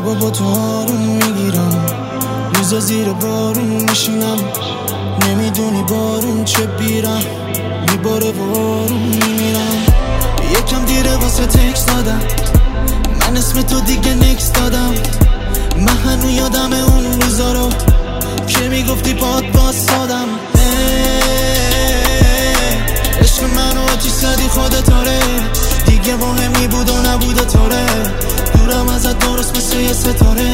شبا با تو آروم میگیرم، روزا زیر بارون میشینم، نمیدونی بارون چه بیرم میباره و آروم میمیرم. یکم دیره واسه تکس دادم، من اسم تو دیگه نکس دادم، من هنو یادم اون روزا رو که میگفتی پات باز سادم. عشق منو آتیش زدی خودت آره، دیگه مهمی بود و نبوده طوره، دورم ازت درست مثل یه ستاره.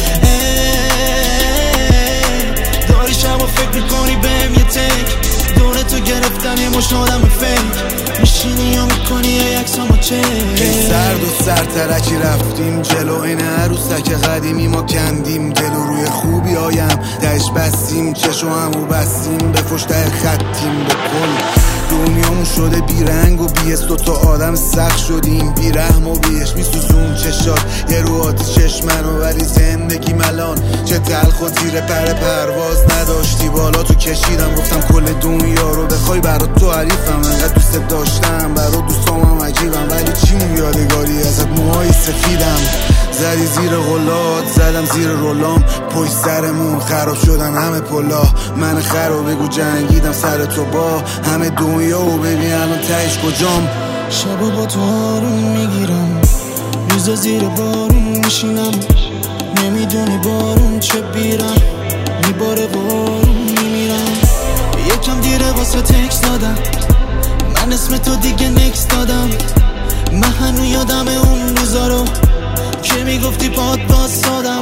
داری شب و فکر میکنی بهم یه تک، دور تو گرفتن یه مشت آدم فیک، میشینی یا میکنی یه عکسامو چک. سرد و سرترکی رفتیم جلو، این عروسک قدیمی ما کندیم دل و روی خوبی آیم دهش بستیم، چشو همو بستیم به فشته خطیم. به کل دنیامون شده بیرنگ و بیست، دوتا آدم سخت شدیم بیرحم و بیش میسوزون چشات یه رو آتی چشمنو، ولی زندگی ملان چه تلخ و تیره پرواز نداشتی بالا تو کشیدم، گفتم کل دنیا رو بخوای برات تو حریفم، انقدر دوست داشتم برات دوستامم عجیبم، ولی چی اون یادگاری ازت موهای سفیدم. زدی زیر غلات زدم زیر رولام، پشت سرمون خراب شدن همه پلا، من خراب بگو جنگیدم سر تو با همه دنیا و ببین الان تهش کجام. شبا با تو آروم میگیرم، روزا زیر بارون میشینم، نمیدونی بارون چه بیرم میباره و آروم میمیرم. یکم دیره واسه تکس دادم، من اسم تو دیگه نکس دادم، من هنو یادم اون روزا رو که میگفتی پات باز سادم.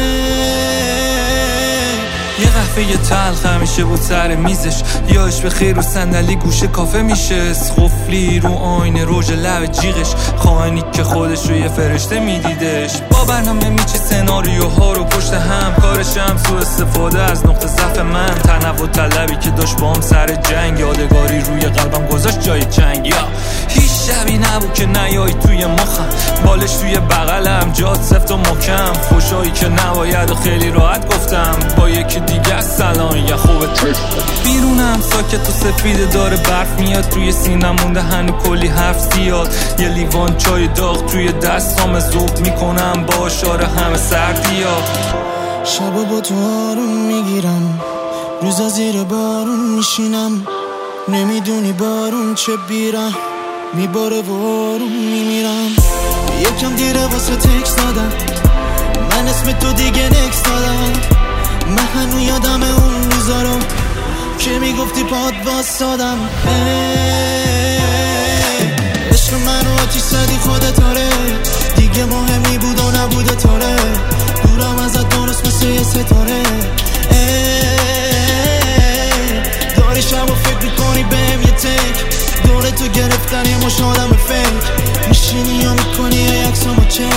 یه قهوه تلخ همیشه بود سر میزش، یاش به خیر و صندلی گوشه کافه میشه، خفلی رو آینه روژ لب جیغش، خواهنی که خودش رو یه فرشته میدیدش، با برنامه میچه سناریوها رو پشت هم، کارشم سو استفاده از نقطه ضعف من، تنوع طلبی که داشت با هم سر جنگ، یادگاری روی قلبم گذاشت جای چنگ. یا هیچ شبی نبود که نیایی توی مخم، بالش توی بغلم جات سفت و محکم، فوشایی که نباید و خیلی راحت گفتم با یکی دیگه سلام یا خوبه. بیرونم ساکت و سفیده داره برف میاد، توی سینم مونده هنو کلی حرف زیاد، یه لیوان چای داغ توی دستام ذوب میکنم با اشاره همه سردیا. شبا با تو آروم میگیرم، روزا زیر بارون میشینم، نمیدونی بارون چه بیرم میباره و آروم میمیرم. یکم دیره واسه تکس دادم، من اسم تو دیگه نکس دادم، من هنو یادم اون روزا رو که میگفتی پات باز سادم. عشق منو آتیش زدی خودت آره، دیگه مهمی بود و نبوده طوره، دورم ازت درست مثل یه ستاره. داری شب و فکر میکنی بهم یه تک، دور تو گرفتن یه مشت آدم فیک، میشینی یا میکنی یه عکسامو چک.